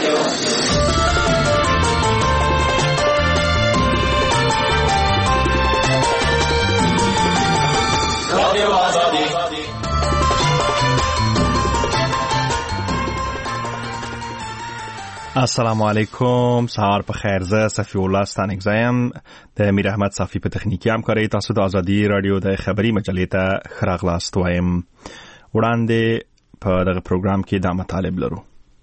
السلام علیکم، سهار په خیر. زه صفی الله ستانکزی یم. د میر احمد صافی په تخنیکي همکارۍ تاسو د ازادي رادیو د خبري مجلې ته ښه راغلاست وایم. وړاندې په دغه پروګرام کې دا مطالب لرو.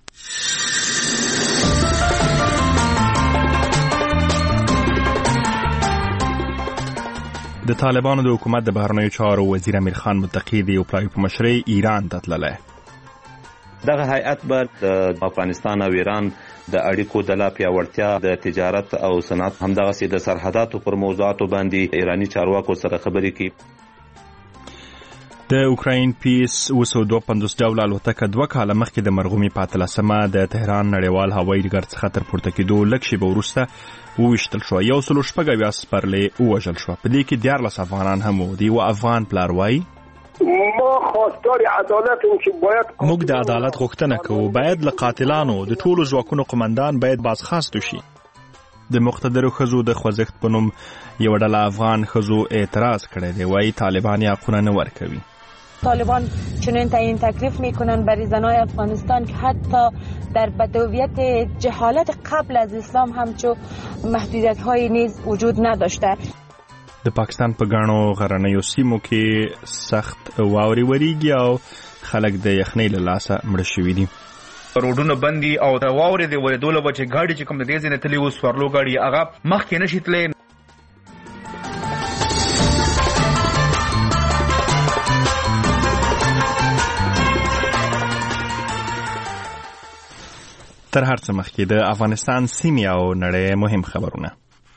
د طالبانو د حکومت د بهرنیو چارو وزیر امیر خان متقی د یو پلاوي په مشرۍ ایران ته تللی. دغه هیئت به د افغانستان او ایران د اړیکو د لا پیاوړتیا، د تجارت او صنعت، همدغسې د سرحداتو پر موضوعاتو باندې ایرانی چارواکو سره خبرې کوي. د اوکراین پیس 252 ډوله الوتکه 2 کاله مخکې د مرغومي په 13مه د تهران نړیوال هوایي ډګر څخه تر پورته کېدو لږ شېبه وروسته وویشتل شوه. 160 سپرلې ووژل شوه. په دې کې 14 افغانان هم وو. د یوه افغان پلار وایي موږ د عدالت غوښتنه کوو. باید له قاتلانو د ټولو ځواکونو قومندان باید بازخواست شي. د مقتدرو ښځو د خوځښت په نوم یو ډله افغان ښځو اعتراض کړی دی. وایي طالبان یې حقونه نه ورکوي. طالبان چنین تعیین تکلیف میکنن برای زنای افغانستان که حتی در بدویت جهالت قبل از اسلام همچو محدودیت های نیز وجود نداشته. د پاکستان په ګڼو غرنیو سیمو کې سخت واورې وریږي او خلک د یخنۍ له لاسه مړه شوي دي. روډونه بندي او د واورې د ورېدو له وجې ګاډي چې کوم د دې ځای نه تللي وو، سوارلو ګاډي، هغه مخکې نشي تللی. تر هر څه مخکې د افغانستان سیمې او نړۍ مهم خبرونه.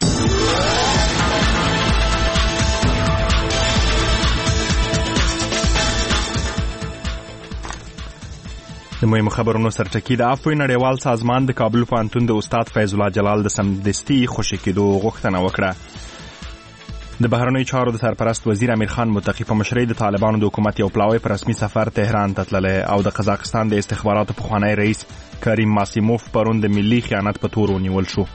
د مهمو خبرونو سرټکی. د عفوي نړیوال سازمان د کابل پوهنتون د استاد فیض الله جلال د سمدستي خوشي کېدو غوښتنه وکړه. د بهرنیو چارو د سرپرست وزیر امیر خان متقی په مشرۍ د طالبانو د حکومت یو پلاوی په رسمي سفر تهران ته تللی او د قزاقستان د استخباراتو پخوانی رئیس کریم ماسیموف پرون د ملي خیانت په تور ونیول شو.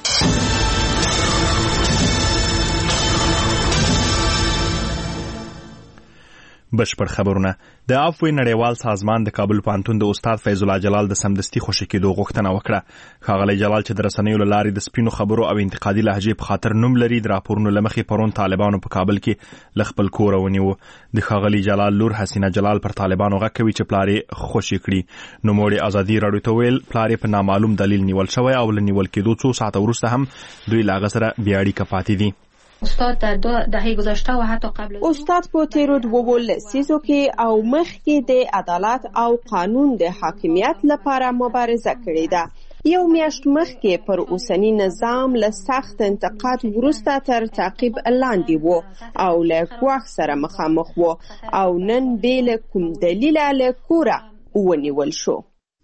بشپړ خبرونه. د عفوي نړیوال سازمان د کابل پوهنتون د استاد فیض الله جلال د سمدستي خوشي کېدو غوښتنه وکړه. ښاغلی جلال چې د رسنیو له لارې د سپینو خبرو او انتقادي لهجې په خاطر نوم لري، د راپورونو له مخې پرون طالبانو په کابل کې له خپل کوره ونیو. د ښاغلي جلال لور حسینه جلال پر طالبانو غږ کوي چې پلار یې خوشي کړي. نوموړي ازادي راډیو ته ویل پلار یې په نامعلوم دلیل نیول شوی او له نیول کېدو څو ساعته وروسته هم دوی له هغه سره بې اړیکه پاتې دي. استاد در 2 دهه گذشته و حتی قبل استاد په تیرو 2 لسیزو کې او مخکې د عدالت او قانون د حاکمیت لپاره مبارزه کړې ده. یو میاشت مخکې پر اوسنی نظام له سخت انتقاد وروسته تر تعقیب لاندې وو او له ګواښ سره مخامخ وو او نن بې له کوم دلیله له کوره ونیول شو.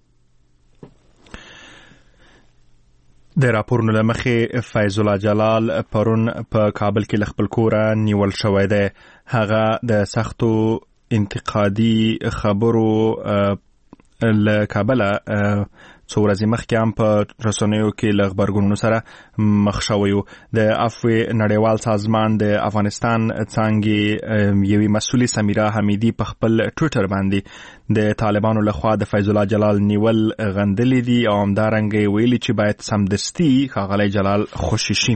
د راپورونو له مخې فیض الله جلال پرون په کابل کې له خپل کوره نیول شوی دی. هغه د سختو انتقادي خبرو له کابله څو ورځې مخکې هم په رسنیو کې له غبرګونونو سره مخ شوی و. د عفوي نړیوال سازمان د افغانستان څانګې یوې مسؤلې سمیرا حمیدي په خپل ټویټر باندې د طالبانو لخوا د فیض الله جلال نیول غندلي دي او همدارنګه ویلي چې باید سمدستي ښاغلی جلال خوشي شي.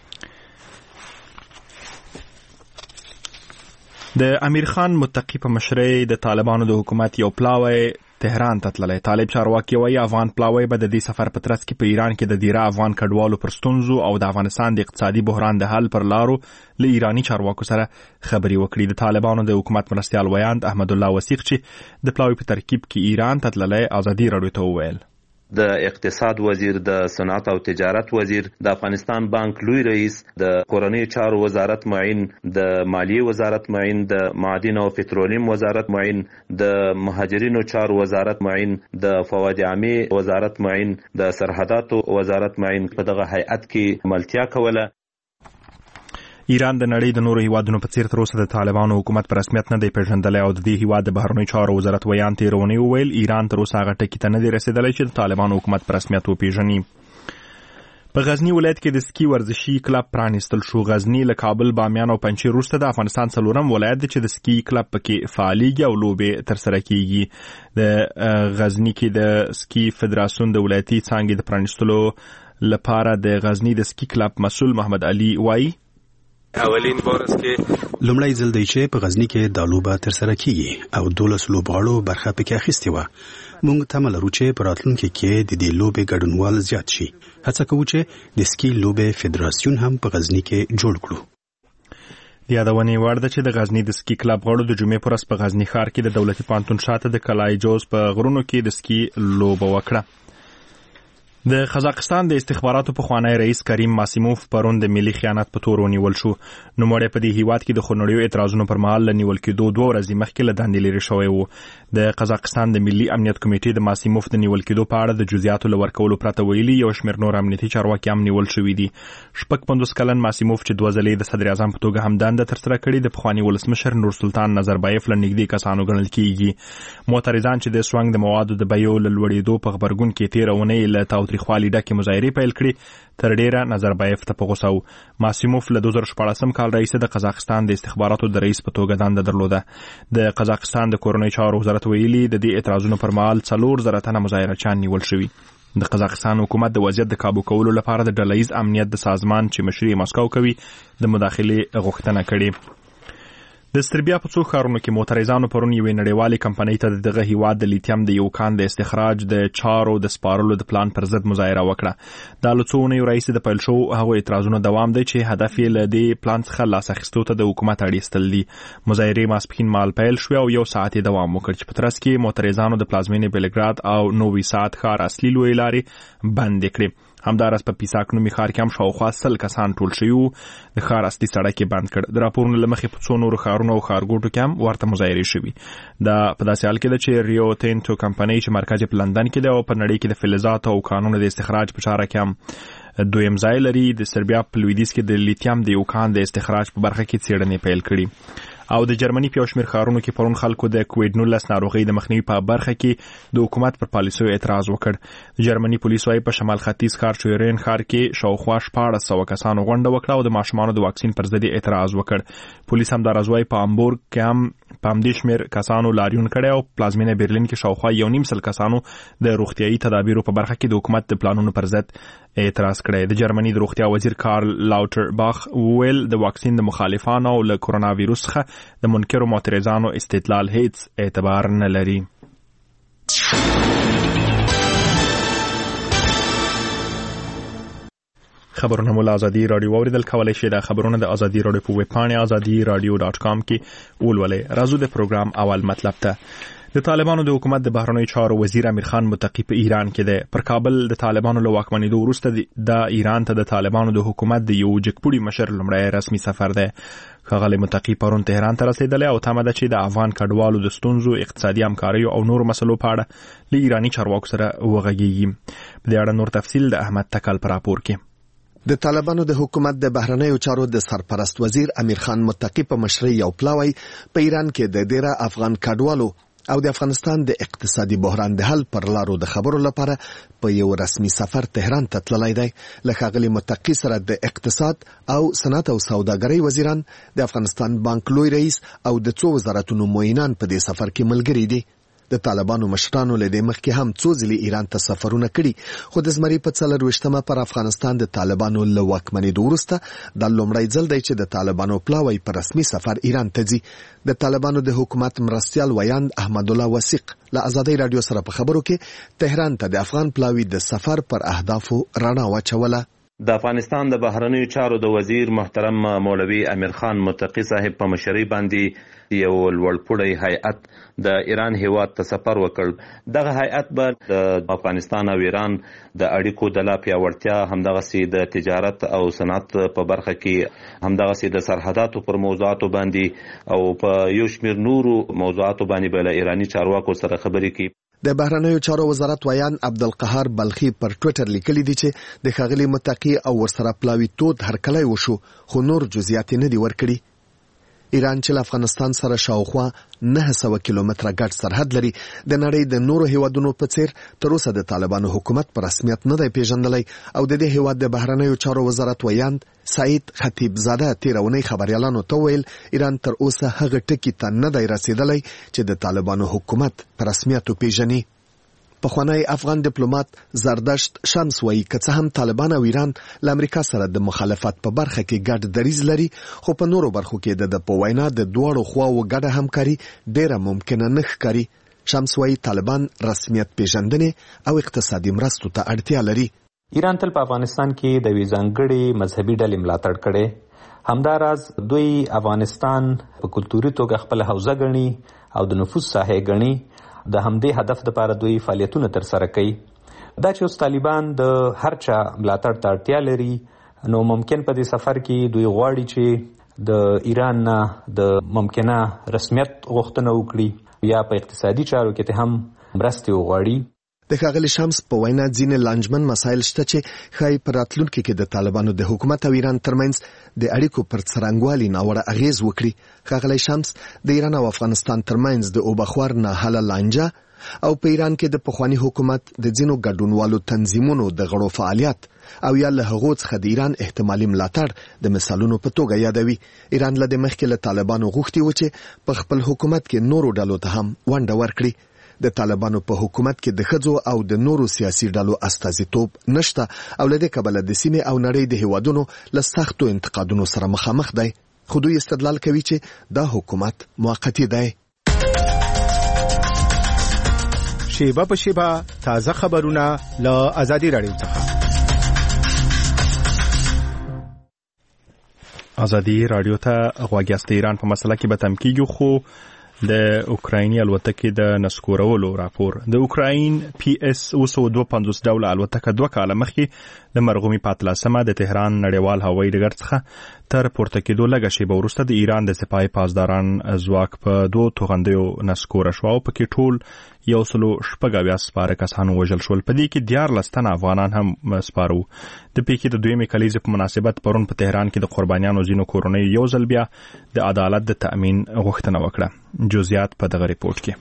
د امیر خان متقی په مشرۍ د طالبانو د حکومت یو پلاوی تهران ته تللی. طالب چارواکي وایي افغان پلاوی به د دې سفر په ترڅ کې په ایران کې د دیره افغان کډوالو پر ستونزو او د افغانستان د اقتصادي بحران د حل پر لارو له ایرانی چارواکو سره خبرې وکړي. د طالبانو د حکومت مرستیال ویاند احمد الله وثیق چې د پلاوی په ترکیب کې ایران ته تللی ازادي راډیو ته وویل د اقتصاد وزیر، د صنعت او تجارت وزیر، د افغانستان بانک لوی رئیس، د کورنیو چارو وزارت معین، د مالیې وزارت معین، د معادن او پترولیم وزارت معین، د مهاجرینو چارو وزارت معین، د فواد عامې وزارت معین، د سرحداتو وزارت معین په دغه هیئت کې ملتیا کوله. ایران د نړۍ د نورو هیوادونو په څیر تر اوسه د طالبانو حکومت په رسمیت نه دی پیژندلی او د دې هیواد د بهرنیو چارو وزارت ویان تېرونی وویل ایران تر اوسه هغه ټکي ته نه دی رسېدلی چې د طالبانو حکومت په رسمیت وپیژني. په غزنی ولایت کې د سکی ورزشي کلب پرانیستل شو. غزنی له کابل، بامیان او پنجشیر وروسته د افغانستان څلورم ولایت دی چې د سکی کلب پکې فعالیږي او لوبې ترسره کیږي. د غزنی کې د سکی فدراسیون د ولایتي څانګې د پرانیستلو لپاره د غزنی د سکی کلب مسؤل محمد علي وایي اولین بارس کې لومړی ځل دی چې په غزنی کې د لوبه ترسره کیږي او 12 لوبغاړو برخه پکې اخیستې وه. موږ تمه لرو چې په راتلونکي کې د دې لوبې ګډونوال زیات شي. هڅه کوو چې د سکی لوبې فدراسیون هم په غزنی کې جوړ کړو. د یادونې وړ ده چې د غزنی د سکی کلب غړو د جمعې پر ورځ په غزنی ښار کې د دولتي پوهنتون شاته د کلای جوز په غرونو کې د سکی لوبه وکړه. د قزاقستان د استخباراتو پخوانی رئیس کریم ماسیموف پرون د ملي خیانت په تور ونیول شو. نوموړی په دې هیواد کې د خونړیو اعتراضونو پر مهال له نیول کېدو 2 ورځې مخکې له دندې لرې شوی و. د قزاقستان د ملي امنیت کمیټې د ماسیموف د نیول کېدو په اړه د جزئیاتو له ورکولو پرته ویلي یو شمېر نور امنیتي چارواکي هم نیول شوي دي. 55 کلن ماسیموف چې 2 ځلې د صدر اعظم په توګه هم دنده ترسره کړې، د پخواني ولسمشر نورسلطان نظربایف له نږدې کسانو ګڼل کېږي. معترضان چې د سوانګ د موادو د بیو له لوړېدو په غبرګون کې تېره اونۍ له تاوتریخوالي ډکې مظاهرې پیل کړي، تر ډیره نظربایف ته په غوسه و. ماسیموف له 2014 کال راهیسې د قزاقستان د استخباراتو د رئیس په توګه دنده درلوده. د قزاقستان د کورنۍ چارو وزارت ویلي د دې اعتراضونو پر مهال 4,000 تنه مظاهرچیان نیول شوي. د قزاقستان حکومت د وضعیت د کابو کولو لپاره د ډله ییز امنیت د سازمان چې مشري مسکو کوي د مداخلې غوښتنه کړې. د سربیا په څو ښارونو کې معترضانو پرون یوې نړیوالې کمپنۍ ته دغه هیواد د لیتیم د یو کان د استخراج د چارو د سپارلو د پلان پر ضد مظاهره وکړه. دا له څو اونیو راهیسې د پیل شوو هغو اعتراضونو دوام دی چې هدف یې له دې پلان څخه لاس اخیستو ته د حکومت اړ ایستل دي. مظاهرې ماسپښین مهال پیل شوې او 1 ساعت یې دوام وکړ چې په ترڅ کې معترضانو د پلازمینې بلګراد او نووي ساد ښار اصلي لویې لارې بندې کړې. همداراز په پیساک نومي ښار کې هم شاوخوا 100 کسان ټول شوي وو. د ښار اصلي سړک یې بند کړ. د راپورونو له مخې په څو نورو ښارونو او ښارګوټو کې هم ورته مظاهرې شوي. دا په داسې حال کې ده چې ریو تینټو کمپنۍ چې مرکز یې په لندن کې دی او په نړۍ کې د فلزاتو او کانونو د استخراج په چاره کې هم دویم ځای لري، د سربیا په لویدیځ کې د لیتیم د یو کان د استخراج په برخه کې څېړنې پیل کړي. او د جرمني په یو شمېر ښارونو کې پرون خلکو د کوویډ-19 ناروغۍ د مخنیوي په برخه کې د حکومت پر پالیسیو اعتراض وکړ. د جرمني پولیسو په شمال ختیځ ښار چویرین ښار کې شاوخوا 1400 کسانو غونډه وکړه او د ماشومانو د واکسین پر ضد اعتراض وکړ. پولیس همداراز وايي په امبورګ کې هم په همدې شمېر کسانو لاریون کړی او پلازمینه برلین کې شاوخوا 1.5 کسانو د روغتیایي تدابیرو په برخه کې د حکومت د پلانونو پر ضد اعتراض کړی. د جرمني د روغتیا وزیر کارل لاوټرباخ ویل د واکسین د مخالفانو او له کورونا وایروس څخه د منکرو معترضانو استدلال هیڅ اعتبار نه لري. خبرونه مو له ازادي رادیو اوریدل کولای شئ. د خبرونه د ازادي رادیو په ویب پاڼه azadiradio.com کې ولولئ. راځو د پروګرام اول مطلب ته. د طالبانو د حکومت د بهرنیو چارو وزیر امیر خان متقی په ایران کې دی. پر کابل د طالبانو له واکمنېدو وروسته د ایران ته د طالبانو د حکومت د یو جګپوړي مشر لومړی رسمي سفر دی. ښاغلی متقی پرون تهران ته رسېدلی او تمه ده چې د افغان کډوالو د ستونزو، اقتصادي همکاریو او نورو مسلو په اړه له ایراني چارواکو سره وغږیږي. په دې اړه نور تفصیل د احمد تکل په راپور کې. د طالبانو د حکومت د بهرنیو چارو د سرپرست وزیر امیر خان متقی په مشرۍ یو پلاوی په ایران کې د ډیره افغان کډوالو او د افغانستان د اقتصادي بحران د حل پر لارو د خبرو لپاره په یو رسمي سفر تهران ته تللی دی. له ښاغلي متقی سره د اقتصاد او صنعت او سوداګرۍ وزیران، د افغانستان بانک لوی رئیس او د څو وزارتونو معینان په دې سفر کې ملګري دي. د طالبانو مشرانو له دې مخکې هم څو ځلې ایران ته سفرونه کړي، خو د زمري په 24مه پر افغانستان د طالبانو له واکمنېدو وروسته دا لومړی ځل دی چې د طالبانو پلاوی په رسمي سفر ایران ته ځي. د طالبانو د حکومت مرستیال ویاند احمد الله وثیق له ازادي رادیو سره په خبرو کې تهران ته د افغان پلاوی د سفر پر اهدافو رڼا واچوله. د افغانستان د بهرنیو چارو د وزیر محترم مولوي امیر خان متقی صاحب په مشرۍ باندې یو لوړپوړی هیئت د ایران هیواد ته سفر وکړ. دغه هیئت به د افغانستان او ایران د اړیکو د لا پیاوړتیا، همدغسې د تجارت او صنعت په برخه کې، همدغسې د سرحداتو پر موضوعاتو باندې او په یو شمېر نورو موضوعاتو باندې به له ایراني چارواکو سره خبرې کوي. د بهرنیو چارو وزارت ویان عبدالقهار بلخی پر ټوئیټر لیکلی دی چې د ښاغلي متقی او ورسره پلاوي تود هرکلی وشو، خو نور جزئیات نه دي ورکړي. ایران چې له افغانستان سره شاوخوا 900 کیلومتره ګډ سرحد لري، د نړۍ د نورو هیوادونو په څیر تر اوسه د طالبانو حکومت په رسمیت نه دی پیژندلی او د دې هیواد د بهرنیو چارو وزارت ویان سعید خطیب زاده تیرونی خبريالانو ته ویل ایران تر اوسه هغه ټکی ته نه دی رسیدلی چې د طالبانو حکومت په رسمیت پیژني. پخوانی افغان ډیپلوماټ زردشت شمس وایي که څه هم طالبان او ایران له امریکا سره د مخالفت په برخه کې ګډ دریځ لري، خو په نورو برخو کې د په وینا د دواړو خواو ګډه همکاري ډیره ممکنه نه ښکاري. شمس وایي طالبان رسمیت پیژندنې او اقتصادي مرستو ته اړتیا لري. ایران تل په افغانستان کې د وی ځانګړي مذهبي ډلې ملاتړ کړي، همداراز دوی افغانستان په کلتوري توګه خپل حوزه ګڼي او د نفوذ ساحه ګڼي. د همدې هدف لپاره دوی فعالیتونه تر سره کوي. دا چې اوس طالبان د هر چا ملاتړ ته اړتیا لري، نو ممکن په دې سفر کې دوی غواړي چې د ایران نه د ممکنه رسمیت غوښتنه وکړي یا په اقتصادي چارو کې هم مرستې وغواړي. د ښاغلي شمس په وینا ځینې لانجمن مسایل شته چې ښایي په راتلونکي کې د طالبانو د حکومت او ایران ترمنځ د اړیکو پر څرنګوالي ناوړه اغیز وکړي. ښاغلی شمس د ایران او افغانستان ترمنځ د اوبخور نه حل لانجه او په ایران کې د پخوانی حکومت د ځینو ګډونوالو تنظیمونو د غړو فعالیت او یا له هغو څخه د ایران احتمالي ملاتړ د مثالونو په توګه یادوي. ایران له مخکې له طالبانو غوښتي و چې په خپل حکومت کې نورو ډلو ته هم ونډه ورکړي. د طالبانو په حکومت کې د ښځو او د نورو سیاسي ډلو استازیتوب نشته او له دې کبله د سیمې او نړۍ د هیوادونو له سختو انتقادونو سره مخامخ دی، خو دوی استدلال کوي چې دا حکومت موقتی دی. شیبه په شیبه تازه خبرونه له ازادي رادیو څخه. ازادي رادیو ته غوږ یاست. ایران په مسله کې به تم کیږي، خو د اوکرایني الوتکې د نسکورولو راپور. د اوکراین PS 250 ډوله الوتکه 2 کاله مخکې د مرغومي په 13مه د تهران نړیوال هوایي ډګر څخه تر پورته کېدو لږه شیبه وروسته د ایران د سپاه پاسداران ځواک په 2 توغندیو نسکوره شو او پکې ټول 170 سپاره کسان وژل شول. په دې کې 14 تنه افغانان هم سپاره وو. د پیښې د دویمې کلیزې په مناسبت پرون په تهران کې د قربانیانو ځینو کورنیو یو ځل بیا د عدالت د تأمین غوښتنه وکړه. جزئیات په دغه ریپورت کې.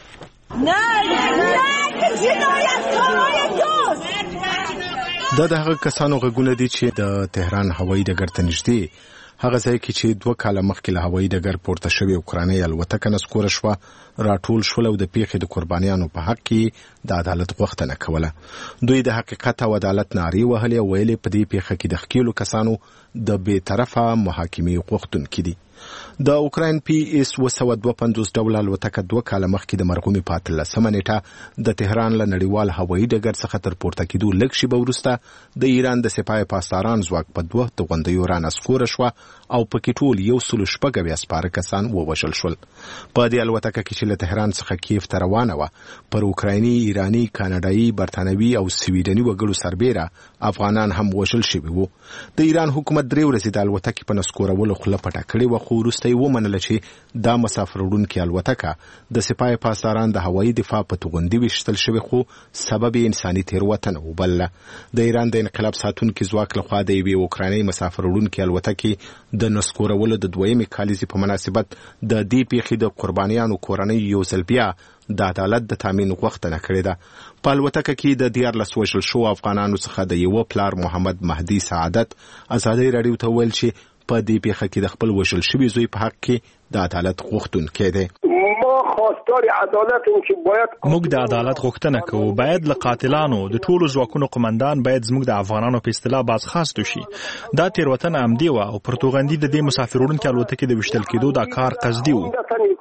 دا د هغه کسانو غږونه دي چې د تهران هوایي ډګر ته نږدې هغه ځای کې چې 2 کاله مخکې له هوایي ډګر پورته شوې اوکراني الوتکه نسکوره شوه راټول شول او د پیښې د قربانیانو په حق کې د عدالت غوښتنه کوله. دوی د حقیقت او عدالت نارې وهلې او ویلې په دې پیښه کې د ښکېلو کسانو د بې طرفه محاکمې غوښتونکي دي. د اوکراین PS 250 ډوله الوتکه 2 کاله مخکې د مرغومي په 13مه نیټه د تهران له نړیوال هوایي ډګر څخه تر پورته کېدو لږ شیبه وروسته د ایران د سپاه پاسداران ځواک په 2 توغندیو رانسکوره شوه او پکې ټول 170 سپاره کسان ووژل شول. په دې الوتکه کې چې له تهران څخه کیف ته روانه وه پر اوکرایني، ایراني، کاناډایي، برتانوي او سویډني وګړو سربیره افغانان هم وژل شوي وو. د ایران حکومت 3 ورځې د الوتکې په نسکورولو خوله پټه کړې وه، خو وروسته یې ومنله چې دا مسافر وړونکې الوتکه د سپاه پاسداران د هوایي دفاع په توغندي ویشتل شوې، خو سبب یې انساني تېروتنه وبلله. د ایران د انقلاب ساتونکي ځواک لخوا د یوې اوکرایني مسافر وړونکې الوتکې د نسکورولو د 2مې کالیزې په مناسبت د دې پیښې د قربانیانو کورنۍ یو ځل بیا د عدالت د تامین غوښتنه کړې ده. په الوتکه کې د 14 وژل شوو افغانانو څخه د یو پلار محمد مهدي سعادت ازادي رادیو ته ویل چې په دې پیښه کې د خپل وژل شوي زوی په حق کې د عدالت غوښتونکی دی. موږ د عدالت غوښتنه کوو. باید له قاتلانو د ټولو ځواکونو قومندان باید زموږ د افغانانو په اصطلاح بازخواست شي. دا تیروتنه عمدي وه او پر توغندي د دې مسافر وړونکي الوتکې د ویشتل کېدو دا کار قصدي و.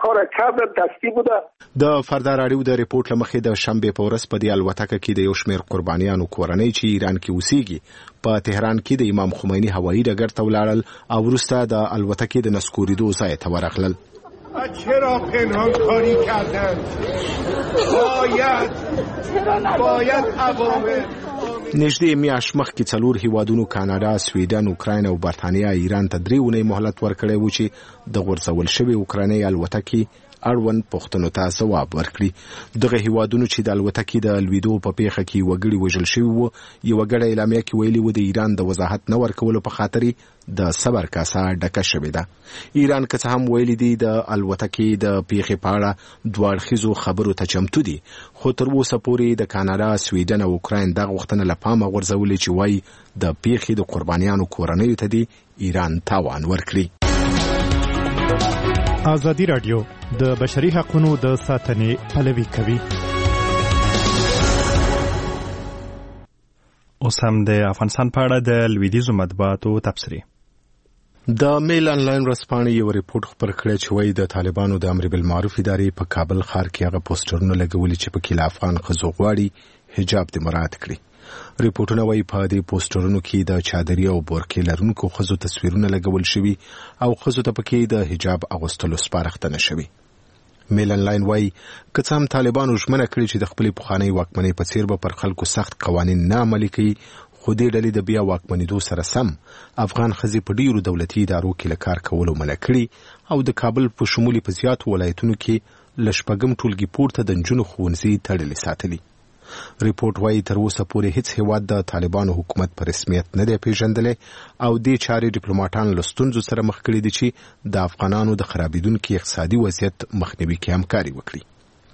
د فردا راډیو د ریپورت لمخې د شنبه په ورځ په دې الوتکه کې د یو شمېر قربانیانو کورنۍ چې ایران کې اوسېږي په تهران کې د امام خمیني هوایي ډګر ته ولاړل او وروسته د الوتکې د نسکورېدو ځای ته ورغلل. چرا پنهان کاری کردن؟ باید عوامل نږدې میاشت مخکې 4 هیوادونو کاناډا، سویډن، اوکراین او برتانیا ایران ته 3 اونۍ مهلت ورکړی و چې د غورځول شوې اوکرایني الوتکې اړوند پوښتنو ته ځواب ورکړي. دغه هیوادونو چې د الوتکې د لویدو په پیښه کې وګړي وژل شوي وو، یو غړی اعلامیه کې ویلي و د ایران د وضاحت نه ورکولو په خاطر د صبر کاسه ډکه شوې ده. ایران که څه هم ویلي دي د الوتکې د پیښې په اړه دوه اړخیزو خبرو ته چمتو دي، خو تر اوسه پورې د کاناډا، سویډن او اوکراین دغه غوښتنه له پامه غورځولې چې وایي د پیښې د قربانیانو کورنیو ته دی ایران تاوان ورکړي. ازادي رادیو د بشري حقوقو د ساتنې پلوي کوي. اوس هم د افغانستان په اړه د لویدیځو مطبوعاتو تبصرې. د میل انلاین ورځپاڼې یو ریپورت خپور کړی چې وایي د طالبانو د امر بالمعروف ادارې په کابل ښار کې هغه پوسټرونه لګولي چې پکې له افغان ښځو غواړي حجاب دې مراعات کړي. ریپورتونه وایي په دې پوسټرونو کې د چادري او بورکې لرونکو ښځو تصویرونه لګول شوي او ښځو ته پکې د حجاب اغوستلو سپارښتنه شوې. میل انلاین وایي که څه هم طالبانو ژمنه کړې چې د خپلې پخوانۍ واکمنۍ په څیر به پر خلکو سخت قوانین نه عملي کوي، خو دې ډلې د بیا واکمنېدو سره سم افغان ښځې په ډیرو دولتي ادارو کې له کار کولو منع کړي او د کابل په شمولي په زیاتو ولایتونو کې له شپږم ټولګي پورته د نجونو ښوونځي تړلې ساتلي. ریپورت وایي تر اوسه پورې هیڅ هیواد د طالبانو حکومت په رسمیت نه دی پیژندلی او دې چارې ډیپلوماټان له ستونزو سره مخ کړي دي چې د افغانانو د خرابېدونکي اقتصادي وضعیت مخنیوي کې همکاري وکړي.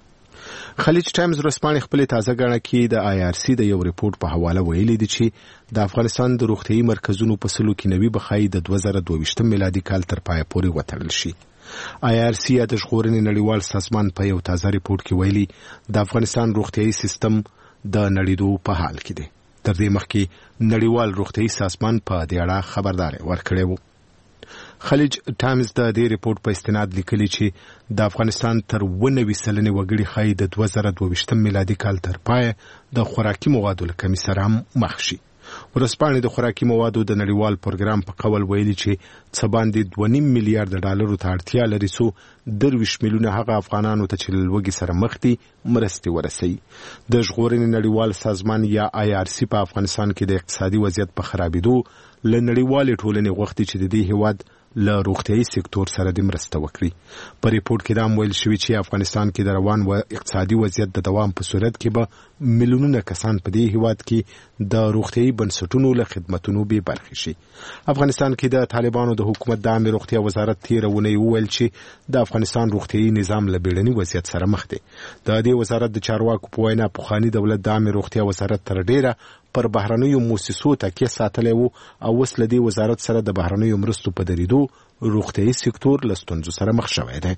خلیج ټایمز ورځپاڼې خپلې تازه ګڼه کې د IRC د یو ریپورت په حواله ویلي دي چې د افغانستان د روغتیايي مرکزونو په سلو کې نوي بخایي د 2022 میلادي کال تر پایه پورې وتړل شي. IRC یا د ژغورنې نړیوال سازمان په یو تازه ریپورت کې ویلي د افغانستان روغتیايي سیستم د نړیدو په حال کې دی. تر دې مخکې نړیوال روغتیايي سازمان په دې اړه خبرداري ورکړې و. خلیج ټایمز د دې ریپورت په استناد لیکلي چې د افغانستان تر 90% وګړي ښایي د 2022 میلادي کال تر پایه د خوراکي موادو له کمۍ سره هم مخ شي. ورځپاڼې د خوراکي موادو د نړیوال پروګرام په قول ویلي چې څه باندې 2.5 میلیارډ ډالرو ته اړتیا لري څو 23 میلیونه هغه افغانانو ته چې له لوږې سره مخ دي مرستې ورسوي. د ژغورنې نړیوال سازمان یا IRC په افغانستان کې د اقتصادي وضعیت په خرابېدو له نړیوالې ټولنې غوښتي چې د دې هیواد له روغتیايي سکتور سره د مرسته وکړي. په ریپورت کې دا هم ویل شوي چې افغانستان کې د روان و اقتصادي وضعیت د دوام په صورت کې به میلیونونه کسان په دې هیواد کې د روغتیايي بنسټونو له خدماتونو بې برخې شي. افغانستان کې د طالبانو د حکومت د عامه روغتیا وزارت تېره اونۍ وویل چې د افغانستان روغتیايي نظام له بیړني وضعیت سره مخ دی. د دې وزارت د چارواکو په وینا پخواني دولت د عامه روغتیا وزارت تر ډیره پر بهرنیو موسسو تکیه ساتلی وو او اوس له دې وزارت سره د بهرنیو مرستو په درېدو روغتیايي سکتور له ستونزو سره مخ شوی دی.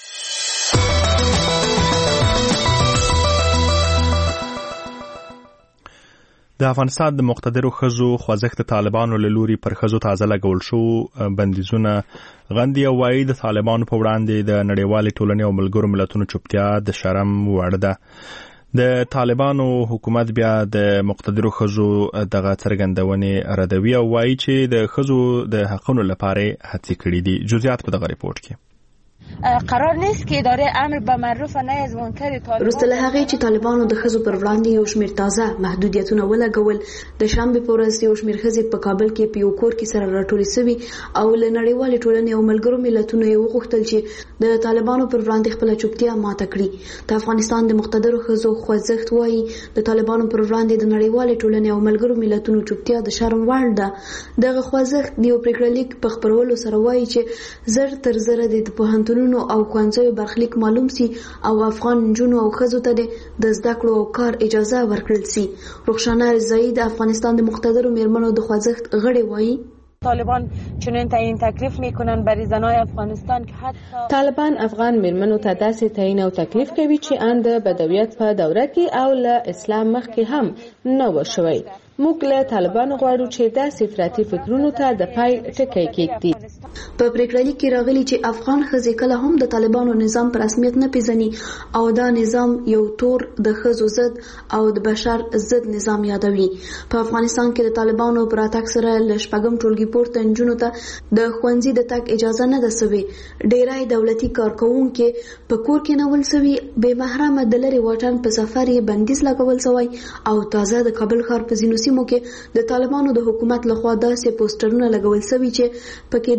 د افغانستان د مقتدرو ښځو خوځښت طالبانو له لوري پر ښځو تازه لګول شو بندیزونه غندي او وايي د طالبانو په وړاندې د نړیوالې ټولنې او ملګرو ملتونو چوپتیا د شرم وړ ده. د طالبانو حکومت بیا د مقتدرو ښځو دغه څرګندونې ردوي او وايي چې د ښځو د حقونو لپاره هڅې کړې دي. جزئیات په دغه ریپورت کې قرار نیست که اداره امر به معروف و نهی از منکر طالبان وروسته له هغې چې طالبانو د ښځو پر وړاندې یو شمېر تازه محدودیتونه ولګول، د شنبې په ورځ یو شمېر ښځې په کابل کې په یو کور کې سره راټولې سوي او له نړیوالې ټولنې او ملګرو ملتونو یې وغوښتل چې د طالبانو پر وړاندې خپله چوپتیا ماته کړي. د افغانستان د مقتدرو ښځو خوځښت وایي د طالبانو پر وړاندې د نړیوالې ټولنې او ملګرو ملتونو چوپتیا د شرم وړ ده. دغه خوځښت د یو پریکړه لیک په خپرولو سره وایي چې زر تر زره د پوهنتونونو او ښوونځیو برخلیک معلوم سي او افغان نجونو او ښځو ته د زده کړو او کار اجازه ورکړل سي. رخشانه رضایی د افغانستان د مقتدرو میرمنو د خوځښت غړي وایي طالبان چنین تعیین تکلیف میکنن برای زنای افغانستان که حتی طالبان افغان میرمنو ته داسې تعیین او تکلیف کوي چې اند بدویت په دوره کې او له اسلام مخکې هم نه و شوی. موږ له طالبانو غواړو چې داسې افراطي فکرونو ته د پای ټکی کېږدي. په پریکړه لیک کې راغلي چې افغان ښځې کله هم د طالبانو نظام په رسمیت نه پیژني او دا نظام یو تور د ښځو ضد او د بشر ضد نظام یادوي. په افغانستان کې د طالبانو پر راتګ سره له شپږم ټولګي پورته نجونو ته د ښوونځي د تګ اجازه نه ده سوې. ډیری دولتي کارکوونکي په کور کې نول سوي، بې محرمه د لرې واټن په سفر یې بندیز لګول سوی او تازه د کابل ښار په ځینو سیمو کې د طالبانو د حکومت لخوا داسې پوسټرونه لګول سوي چې پکې د ښځو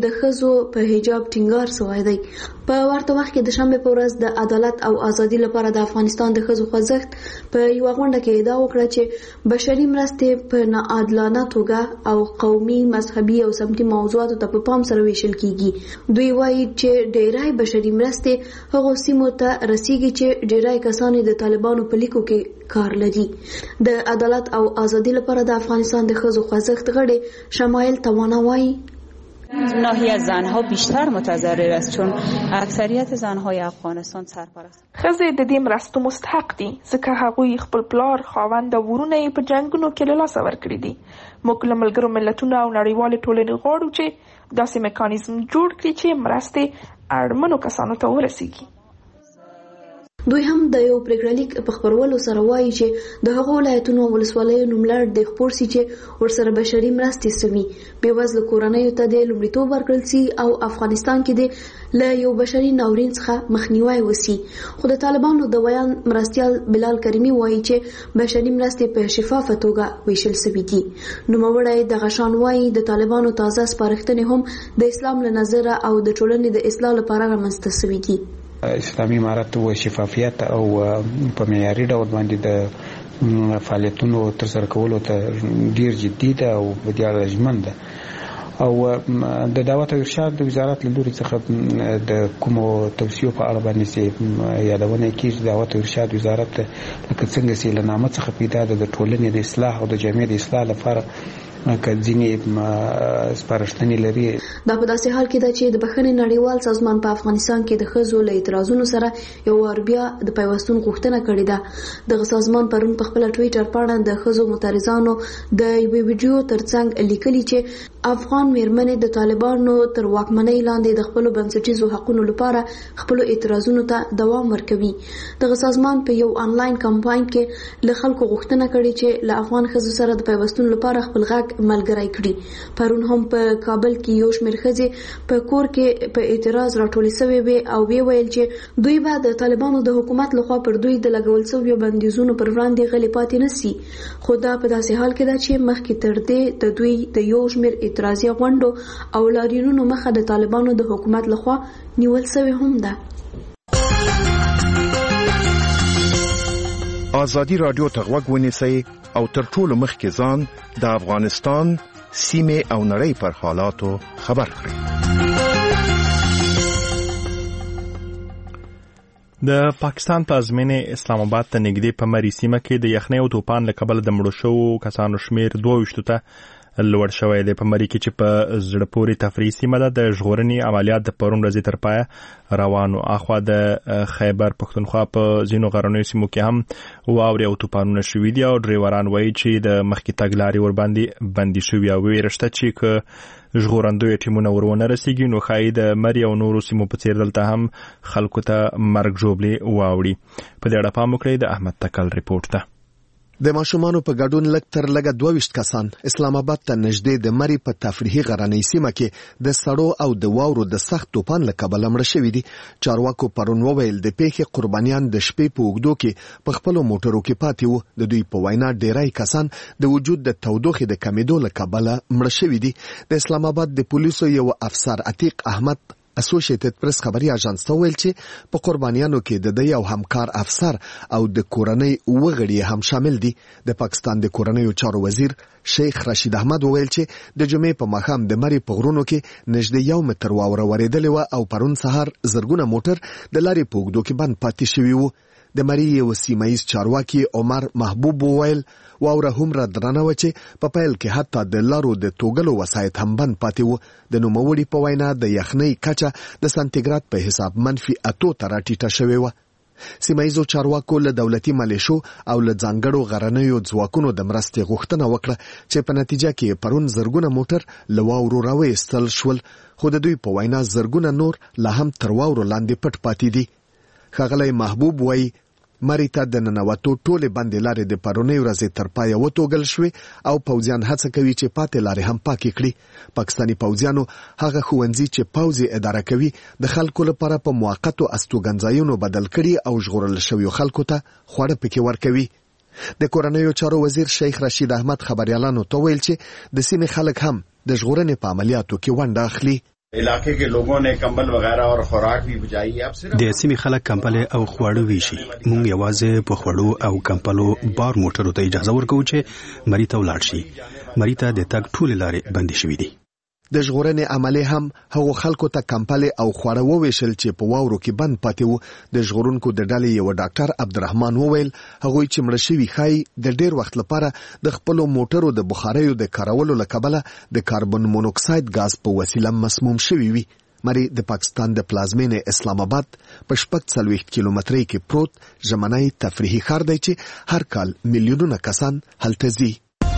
ښځو په حجاب ټینګار شوی دی. په ورته وخت کې د شنبه په ورځ د عدالت او ازادي لپاره د افغانستان د ښځو خوځښت په یو غونډه کې ادعا وکړه چې بشري مرستې په ناعادلانه توګه او قومي، مذهبي او سمتي موضوعاتو ته په پام سره ویشل کیږي. دوی وایي چې ډیری بشري مرستې هغو سیمو ته رسیږي چې ډیری کسان د طالبانو په لیکو کې کار لري. د عدالت او ازادي لپاره د افغانستان د ښځو خوځښت غړي شمایل توانا وایي ناحیه زنها بیشتر متضرر است چون اکثریت زنهای افغانستان سرپرست. ښځې د دې مرستو مستحق دي ځکه هغوی خپل پلار، خاوند او ورونه یې په جنگونو کې له لاسه ورکړي دي. موږ له ملګرو ملتونو او نړیوالې ټولنې غواړو چې داسې میکانیزم جوړ کړي چې مرستې اړمنو کسانو ته ورسیږي. دوی هم د یو پریکړلیک په خبرولو سره وایي چې د هغو ولایتونو او ولسوالیو نوملړ د خپور سي چې ورسره بشري مرستې سمي بېوزله کورنیو ته د لومړیتوب ورکړل سي او افغانستان کې د له یو بشري ناورین څخه مخنیوی وسی. خو د طالبانو د ویان مرستیال بلال کریمي وایي چې بشري مرستې په شفافه توګه ویشل سوي دي. نوموړی د غشان وایي د طالبانو تازه سپارښتنې هم د اسلام له نظره او د ټولنې د اصلاح لپاره رامنځته سوي دي. اسلامي امارت او شفافیت او په معیاري ډول باندې د فعالیتونو ترسره کولو ته ډیر جدي ده او په دې اړه ژمن ده. او د دعوت او ارشاد د وزارت له لوري څخه د کومو توصیو په اړه باندې یادونه کیږي. دعوت او ارشاد وزارت لکه څنګه چې له نامه څخه پیدا ده د ټولنې د اصلاح او د جامعې د اصلاح لپاره کځینی سپارښتنې لري. دا په داسې حال کې ده چې د بخښنې نړیوال سازمان په افغانستان کې د ښځو له اعتراضونو سره یو وار بیا د پیوستون غوښتنه کړې ده. دغه سازمان پرون په خپل ټویټر باندې د ښځو معترضانو د یوې ویډیو ترڅنګ لیکلي چې افغان میرمنې د طالبانو تر واکمنۍ لاندې د خپل بنسټیزو حقوقو لپاره خپل اعتراضونو ته دوام ورکوي. دغه سازمان په یو آنلاین کمپاین کې له خلکو غوښتنه کړې چې له افغان ښځو سره د پیوستون لپاره خپل غږ ملګری کړي. پرون هم په کابل کې یو شمېر ښځې په کور کې په اعتراض راټولې شوې وې او وی ویل چې دوی به د طالبانو د حکومت لخوا پر دوی د لګول شویو بندیزونو پر وړاندې غلې پاتې نشي. خو دا په داسې حال کې ده چې مخکې تر دې د دوی د یو شمېر اعتراضي غونډو او لاریونونو مخه د طالبانو د حکومت لخوا نیول شوې هم ده. آزادی رادیو ته غوږ ونیسئ او تر ټولو مخکې ځان د افغانستان سیمې او نړۍ پر حالاتو خبر کړئ. د پاکستان پلازمینې اسلام آباد ته نږدې په مري سیمه کې د یخنۍ او توپان له کبله د مړو شوو کسانو شمیر 22 ته لوړ شوی دی. په مری کې چې په زړه پورې تفریحي سیمه ده د ژغورنې عملیات د پرون ورځې تر پایه روانو. اخوا د خیبر پښتونخوا په ځینو غرنیو سیمو کې هم واورې او توپانونه شوي دي او ډریوران وایي چې د مخکې تګ لارې ورباندې بندي شوي او ویرشته چې که ژغورندوی ټیمونه ورونه رسیږي نو ښایي د مري او نورو سیمو په څیر دلته هم خلکو ته مرګ ژوبلې واوړي. په دې اړه پام وکړئ. د احمد تکل ریپورت ده. د ماشومانو په ګډون لږ تر لږه 22 کسان اسلام آباد ته نږدې د مری په تفریحي غرنۍ سیمه کې د سړو او د واورو د سخت توپان له کبله مړه شوي دي. چارواکو پرون وویل د پیښې قربانیان د شپې په اوږدو کې په خپلو موټرو کې پاتې وو. د دوی په وینا ډیری کسان د وجود د تودوخې د کمیدو له کبله مړه شوي دي. د اسلام آباد د پولیسو یو افسر عتیق احمد اسوسییټډ پریس خبري اژانس ته ویل چې په قربانیانو کې د یو همکار افسر او د کورنۍ وګړي هم شامل دي. د پاکستان د کورنۍ چارو وزیر شیخ رشید احمد ویل چې د جمعې په ماښام د مری په غرونو کې نږدې 1 متر واوره ورېدلې وه او پرون سهار زرګونه موټر د لارې په اوږدو کې بند پاتې شوي وو. د مری یو سیمایي چارواکي عمر محبوب ویل واوره هومره درنه وه چې په پیل کې حتی د لارو د توګلو وسایط هم بند پاتې وو. د نوموړي په وینا د یخنۍ کچه د سانتیګراد په حساب -8 ته راټیټه شوې وه. سیمایي چارواکو له دولتي ملیشو او له ځانګړو غرنیو ځواکونو د مرستې غوښتنه وکړه چې په نتیجه کې پرون زرګونه موټر له واورو راوایستل شول. خو د دوی په وینا زرګونه نور لا هم تر واورو لاندې پټ پاتې دي. ښاغلی محبوب وایي مری ته د ننوتو ټولې بندې لارې د پرونۍ ورځې تر پایه وتوږل شوې او پوځیان هڅه کوي چې پاتې لارې هم پاکې کړي. پاکستاني پوځیانو هغه ښوونځي چې پوځ یې اداره کوي د خلکو لپاره په موقتو استوګنځایونو بدل کړي او ژغورل شویو خلکو ته خواړه پکې ورکوي. د کورنیو چارو وزیر شیخ رشید احمد خبريالانو ته ویل چې د سیمې خلک هم د ژغورنې په عملیاتو کې ونډه اخلي. इलाके के लोगों ने कंबल वगैरह और खुराक भी बुझाई है. د سیمې خلک کمبل او خواړه ویشي. مونږ یوازې په خواړو او کمبلو بار موټرو ته اجازه ورکوو چې مری ته ولاړ شي. مری ته د تګ ټولې لارې بندې شوې دي. د ژغورنې عملې هم هغو خلکو ته کمپلې او خواړه وویشل چې په واورو کې بند پاتې وو. د ژغورونکو د ډلې یو ډاکټر عبدالرحمن وویل هغوی چې مړه شوي ښایي د ډېر وخت لپاره د خپلو موټرو د بخاریو د کارولو له کبله د کاربن مونوکساید غاز په وسیله مسموم شوي وي. مری د پاکستان د پلازمینې اسلام آباد په 40 کیلومترۍ کې پروت ژمنی تفریحي ښار دی چې هر کال میلیونونه کسان هلته ځي.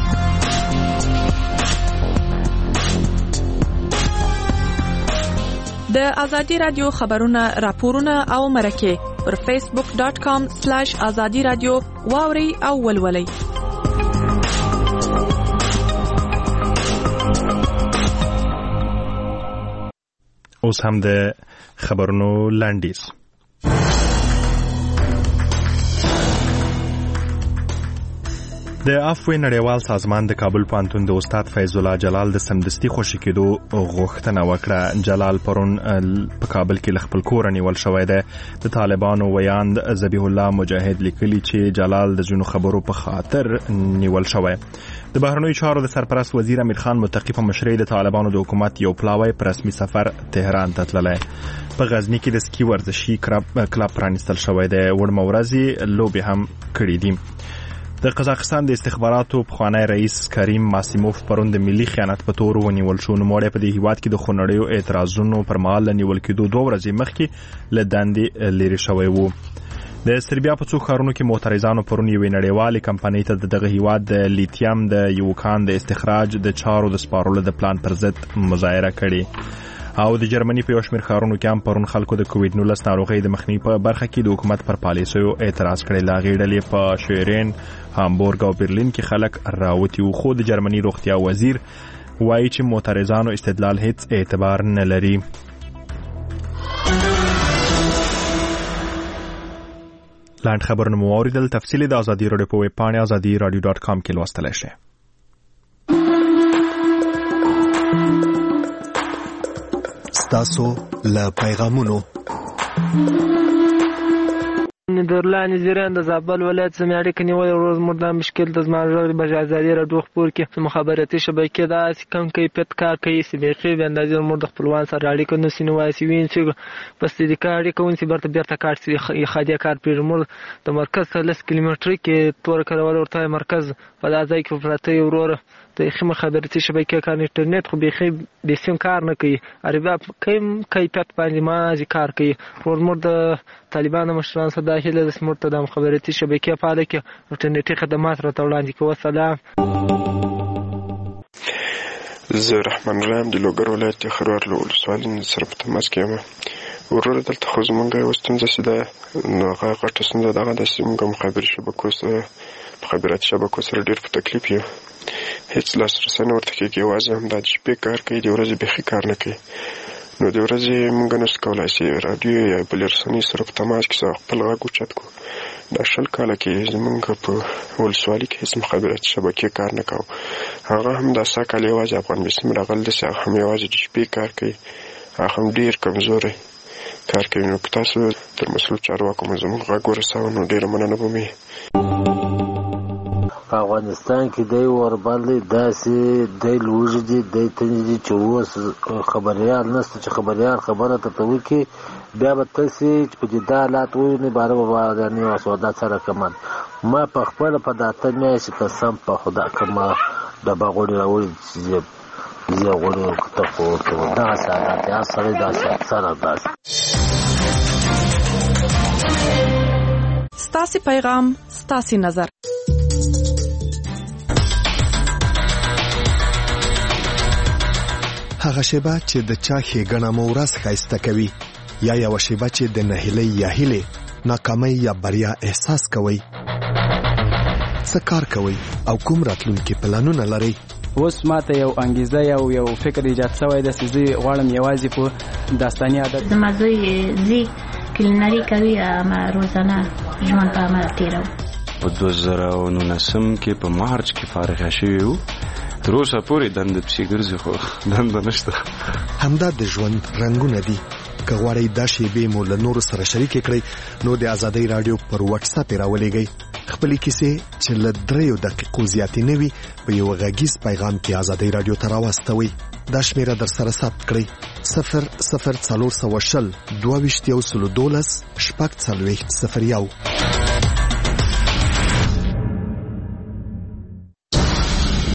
د ازادي رادیو خبرونه راپورونه او مرکه پر facebook.com/azadi radio واوري او ولولي. اوس هم د خبرونو لاندیز. د افوی نړیوال سازمان د کابل پوهنتون د استاد فیض الله جلال د سمدستي خوشی کېدو غوښتنه وکړه. جلال پرون په کابل کې خپل کور نیول شوی دی. د طالبانو ویاند ذبیح الله مجاهد لیکلی چې جلال د ځینو خبرو په خاطر نیول شوی. د بهرنیو چارو د سرپرست وزیر امیر خان متقی په مشرۍ د طالبانو د حکومت یو پلاوی په رسمي سفر تهران ته تللی. په غزنی کې د سکی ورزشي کلب پرانیستل شوی دی. وړمه ورځې لوبې هم کړې دي. د قزاقستان د استخباراتو پخوانی رئیس کریم ماسیموف پرون د ملي خیانت په تور ونیول شو. نوموړی په دې هیواد کې د خونړیو اعتراضونو پر مهال نیول کېدو 2 ورځې مخکې له دندې لرې شوی و. د سربیا په څو ښارونو کې معترضانو پرون یوې نړیوالې کمپنۍ ته دغه هیواد د لیتیم د یو کان د استخراج د چارو د سپارلو د پلان پر ضد مظاهره کړې. او د جرمني په یو شمېر ښارونو کې هم پرون خلکو د کووډ-19 ناروغۍ د مخنیوي په برخه کې د حکومت پر پالیسیو اعتراض کړی. له هغې ډلې په شویرین، هامبورګ او برلین کې خلک راوتي وو. خو د جرمني روغتیا وزیر وایي چې معترضانو استدلال هیڅ اعتبار نه لري. لاندې خبرونه مو واوریدل. تفصیل د ازادي راډیو په ویب پاڼه azadi.radio.com کې لوستلی شئ. ستاسو له پیغامونو نیدرلند زیران د زابل ولایت سمې اړیکې نیولې ورځ مردا مشکل د زمانه د ازادي راډیو خبر کې مخابراتي شبکې دا کم کیفیت کار کوي چې به خې اندازې مرد خپلوان سره اړیکې نو سینو واسي وین چې بس دې کار اړیکې ونسي بیرته کار سي خادي کار پیرمر د مرکز 30 کیلومتر کې تور کړول ورته مرکز په ځای کې پراته ورور د مخابراتي شبکې کار انټرنیټ خو به سیم کار نه کوي. عربا کم کیفیت باندې ما ذکر کوي. ورمر د طالبانو مشران سره داخله د سمورت د مخابراتي شبکې فعال کې انټرنیټي خدمات راته وړاندې کوي. سلام، زه رحمان رحیم د لوګر ولایت خروار له ولسوالۍ سره په تماس کې یم. ورور دلته خو زمونږ یو ستونزه چې ده نو هغه غټه ستونزه دغه ده چې موږ مخابراتي شبکو سره ډېر په تکلیف یو. هیڅ لاسرسی نه ورته کېږي. یوازې همدا د شپې کار کوي، د ورځې بیخي کار نه کوي. نو د ورځې موږ نشو کولی چې راډیو یا بلې رسنۍ سره په تماس کې خپل غږ اوچت کړو. دا 20 کاله کې زموږ په ولسوالۍ کې هیڅ مخابراتي شبکې کار نه کوو. هغه هم دا 100 کاله یوازې افغان بسم راغلی دی چې هغه هم یوازې د شپې کار کوي. هغه هم ډېر کمزوری کار کوي. نو که تاسو تر مسؤل چارواکو مو زموږ غږ ورسوه نو ډېره مننه به مې. په افغانستان کې دی ورباندې داسې دی لوږې دي دی تنې دي چې اوس خبریال نشته چې خبریال خبره ته وکړي بیا به تاسې چې په دې دا حالات ووینئ باره به باراني او سودا سره کمن. ما په خپله په دا اته میاشتې قسم په خدا که ما ډبه غوړي راوړي چې زه غوړي ورته خو ورته دغه سعادت دی. هر سړی داسې اکثره داسې. ستاسې پیغام ستاسې نظر. هغه شیبه چې د چا ښېګڼه مو ورځ ښایسته کوي یا یوه شیبه چې د نهیلۍ یا هیلې ناکامۍ یا بریا احساس کوئ. څه کار کوئ او کوم راتلونکي پلانونه لرئ؟ اوس ماته یو انګیزه یو فکر ایجاد شوی دی چې زه غواړم یوازې په داستاني عادت زما زوی زی کلینري کوي اما روزانه ژوند په عمل تېروي. په 2019 کې په مارچ کې فارغ شوی وو تر اوسه پورې دنده پسې ګرځي خو دنده نشته. همدا د ژوند رنګونه دي. که غواړئ دا شیبې مو له نورو سره شریکې کړئ نو د آزادۍ راډیو پر واتس اپ راولېږئ. خپلې کیسې چې له 3 دقیقو زیاتې نه وي په یو غږیز پیغام کې آزادۍ راډیو ته راواستوئ. دا شمیره در سره ثبت کړئ: 00420 22 12 شپږ 40 01.